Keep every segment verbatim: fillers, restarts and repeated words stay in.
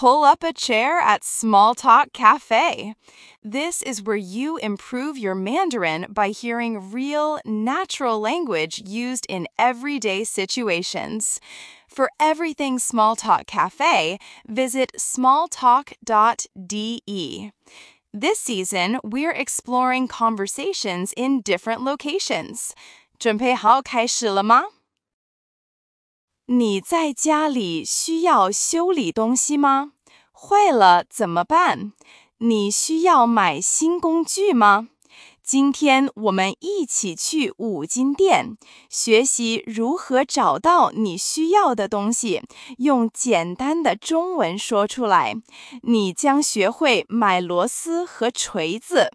pull up a chair at Small Talk Cafe. This is where you improve your Mandarin by hearing real, natural language used in everyday situations. For everything Small Talk Cafe, visit small talk dot d e. This season, we're exploring conversations in different locations. 准备好开始了吗？你在家里需要修理东西吗？坏了怎么办？你需要买新工具吗？今天我们一起去五金店，学习如何找到你需要的东西，用简单的中文说出来。你将学会买螺丝和锤子。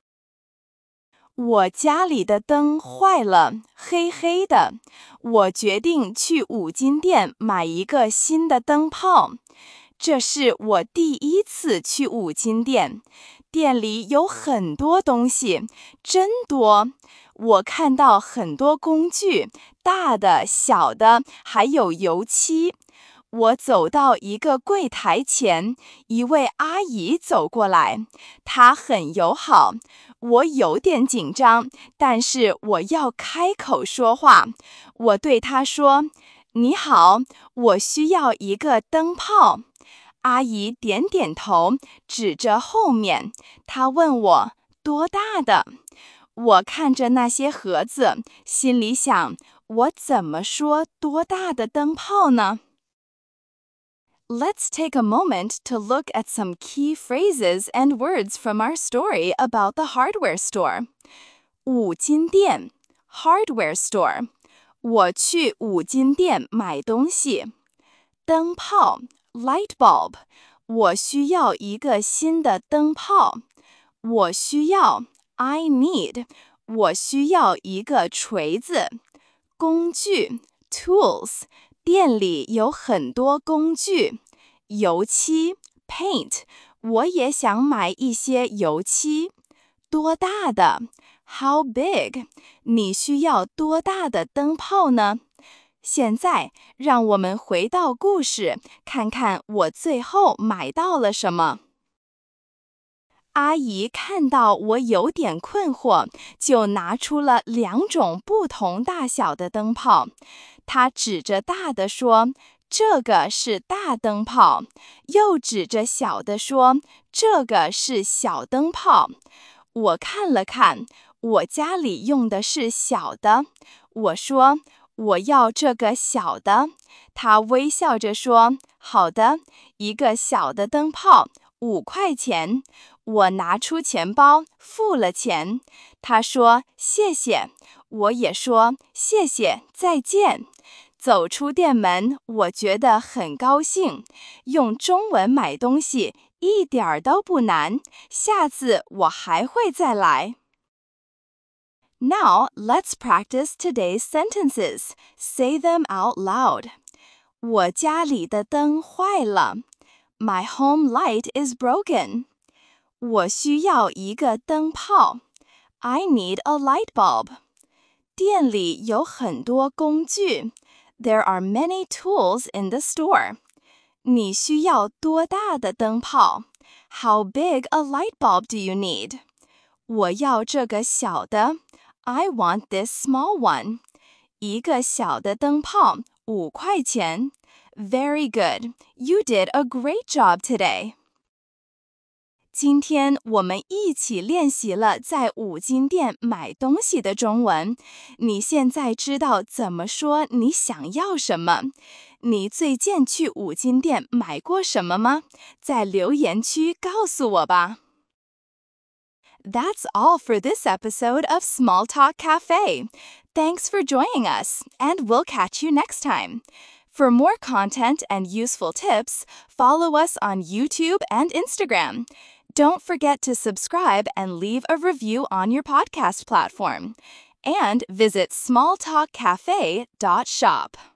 我家里的灯坏了，黑黑的。我决定去五金店买一个新的灯泡。这是我第一次去五金店，店里有很多东西，真多。我看到很多工具，大的、小的，还有油漆。我走到一个柜台前，一位阿姨走过来，她很友好。我有点紧张，但是我要开口说话。我对她说：“你好，我需要一个灯泡。”阿姨点点头，指着后面。她问我多大的。我看着那些盒子，心里想：我怎么说多大的灯泡呢？ Let's take a moment to look at some key phrases and words from our story about the hardware store. 五金店 hardware store. 我去五金店买东西。灯泡 light bulb. 我需要一个新的灯泡。我需要 I need. 我需要一个锤子。工具 tools. 店里有很多工具。油漆 paint. 我也想买一些油漆。多大的 How big? 你需要多大的灯泡呢？现在，让我们回到故事，看看我最后买到了什么。阿姨看到我有点困惑，就拿出了两种不同大小的灯泡。她指着大的说：“这个是大灯泡。”又指着小的说：“这个是小灯泡。”我看了看，我家里用的是小的。我说：“我要这个小的。”他微笑着说：“好的，一个小的灯泡，五块钱。”我拿出钱包，付了钱。他说：“谢谢。”我也说：“谢谢，再见。”走出店门，我觉得很高兴。用中文买东西一点儿都不难，下次我还会再来。Now, let's practice today's sentences. Say them out loud. 我家里的灯坏了。My home light is broken. 我需要一个灯泡。I need a light bulb. 店里有很多工具。There are many tools in the store. 你需要多大的灯泡？ How big a light bulb do you need? 我要这个小的。I want this small one. 一个小的灯泡，五块钱。Very good. You did a great job today. 今天我们一起练习了在五金店买东西的中文。你现在知道怎么说你想要什么？你最近去五金店买过什么吗？在留言区告诉我吧。That's all for this episode of Small Talk Cafe. Thanks for joining us, and we'll catch you next time. For more content and useful tips, follow us on YouTube and Instagram. Don't forget to subscribe and leave a review on your podcast platform. And visit small talk cafe dot shop.